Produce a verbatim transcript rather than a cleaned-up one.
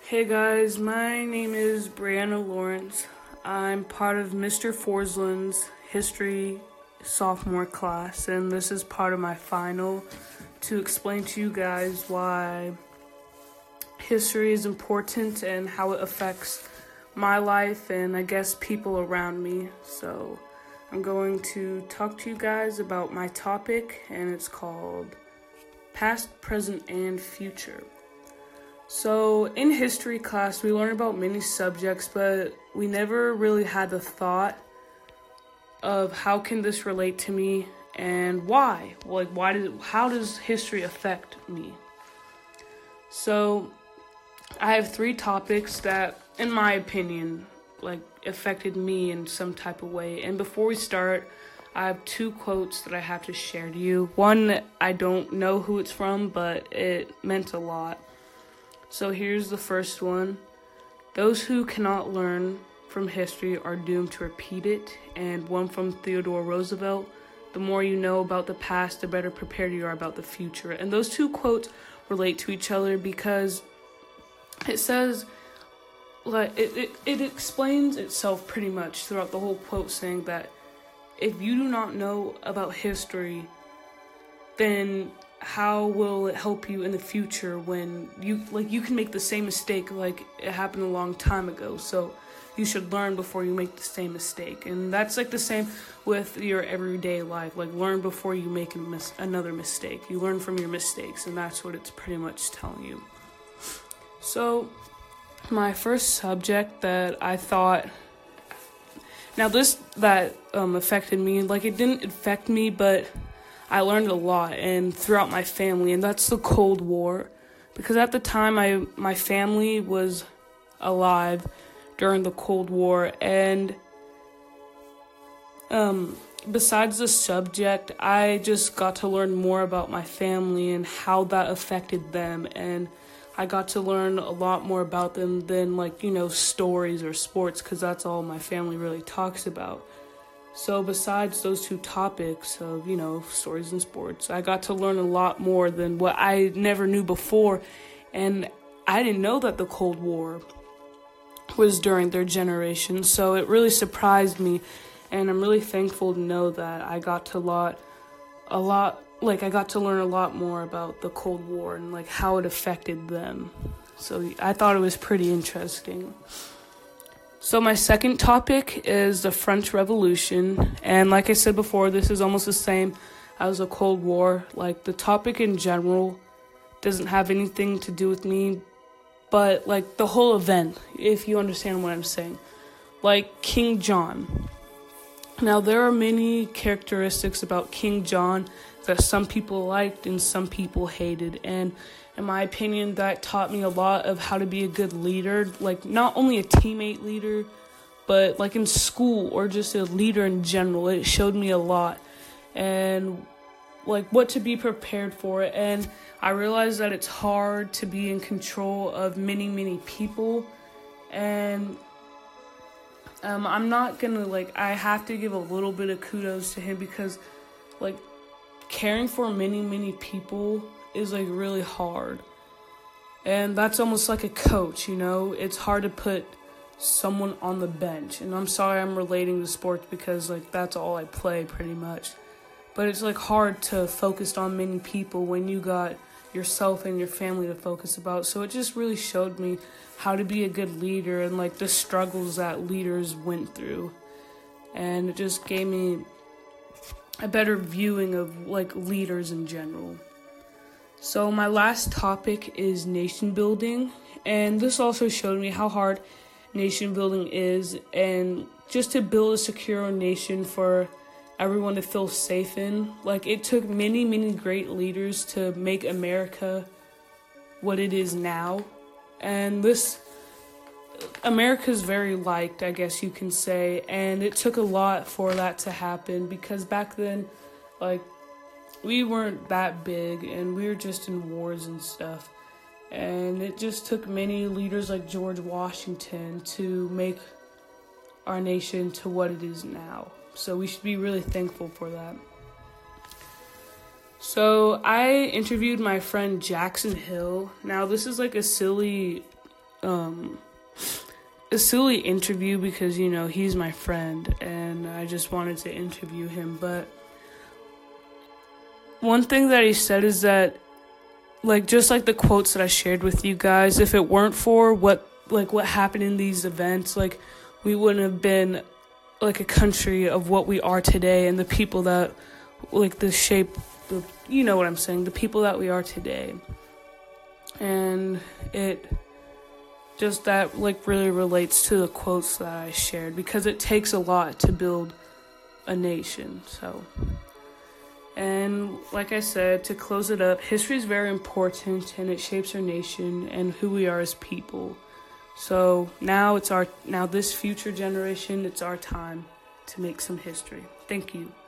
Hey guys, my name is Brianna Lawrence. I'm part of Mister Forsland's history sophomore class, and this is part of my final to explain to you guys why history is important and how it affects my life and I guess people around me. So I'm going to talk to you guys about my topic, and it's called Past, Present, and Future. So in history class, we learned about many subjects, but we never really had the thought of how can this relate to me and why? Like, why does how does history affect me? So I have three topics that, in my opinion, like affected me in some type of way. And before we start, I have two quotes that I have to share to you. One, I don't know who it's from, but it meant a lot. So here's the first one. Those who cannot learn from history are doomed to repeat it. And one from Theodore Roosevelt. The more you know about the past, the better prepared you are about the future. And those two quotes relate to each other because it says, like, it, it, it explains itself pretty much throughout the whole quote, saying that if you do not know about history, then how will it help you in the future when you, like, you can make the same mistake like it happened a long time ago. So you should learn before you make the same mistake. And that's like the same with your everyday life. Like, learn before you make a mis- another mistake. You learn from your mistakes, and that's what it's pretty much telling you. So my first subject that I thought, now this that um, affected me, like, it didn't affect me, but I learned a lot and throughout my family, and that's the Cold War. Because at the time, I my family was alive during the Cold War, and um, besides the subject, I just got to learn more about my family and how that affected them, and I got to learn a lot more about them than, like, you know, stories or sports, because that's all my family really talks about. So besides those two topics of, you know, stories and sports, I got to learn a lot more than what I never knew before. And I didn't know that the Cold War was during their generation. So it really surprised me. And I'm really thankful to know that I got to lot, a lot, like I got to learn a lot more about the Cold War and like how it affected them. So I thought it was pretty interesting. So my second topic is the French Revolution, and like I said before, this is almost the same as the Cold War. Like, the topic in general doesn't have anything to do with me, but like the whole event, if you understand what I'm saying. Like King John. Now, there are many characteristics about King John that some people liked and some people hated, and in my opinion, that taught me a lot of how to be a good leader, like not only a teammate leader, but like in school or just a leader in general. It showed me a lot and like what to be prepared for. And I realized that it's hard to be in control of many, many people. And um, I'm not gonna, like, I have to give a little bit of kudos to him because, like, caring for many, many people is like really hard, and that's almost like a coach, you know. It's hard to put someone on the bench, and I'm sorry I'm relating to sports because like that's all I play pretty much, but it's like hard to focus on many people when you got yourself and your family to focus about. So it just really showed me how to be a good leader and like the struggles that leaders went through, and it just gave me a better viewing of like leaders in general. So my last topic is nation building, and this also showed me how hard nation building is, and just to build a secure nation for everyone to feel safe in. Like, it took many, many great leaders to make America what it is now, and this, America's very liked, I guess you can say, and it took a lot for that to happen because back then, like, we weren't that big, and we were just in wars and stuff. And it just took many leaders like George Washington to make our nation to what it is now. So we should be really thankful for that. So I interviewed my friend Jackson Hill. Now, this is like a silly um, a silly interview because, you know, he's my friend and I just wanted to interview him. But one thing that he said is that, like, just like the quotes that I shared with you guys, if it weren't for what, like, what happened in these events, like, we wouldn't have been, like, a country of what we are today and the people that, like, the shape, the, you know what I'm saying, the people that we are today. And it just, that, like, really relates to the quotes that I shared because it takes a lot to build a nation, so... And like I said, to close it up, history is very important and it shapes our nation and who we are as people. So now it's our, now this future generation, it's our time to make some history. Thank you.